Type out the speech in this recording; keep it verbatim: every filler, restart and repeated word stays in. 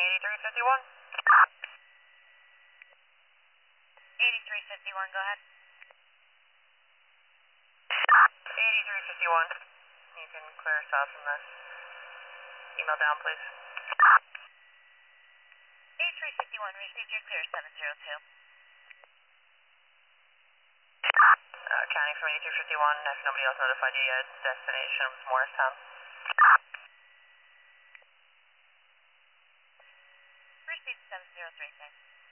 eighty-three fifty-one. eighty-three fifty-one, go ahead. eighty-three fifty-one. You can clear us out from the email down, please. eighty-three fifty-one, received your clear seven zero two. Uh, counting from eighty-three fifty-one, if nobody else notified you yet, destination was Morristown. Received seven zero three, thanks.